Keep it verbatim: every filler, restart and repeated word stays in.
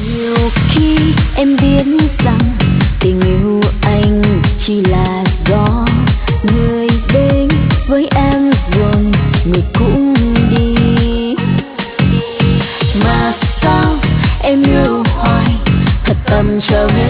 Nhiều khi em biết rằng tình yêu anh chỉ là do người đến với em rồi người cũng đi, mà sao em yêu hoài thật tâm trở về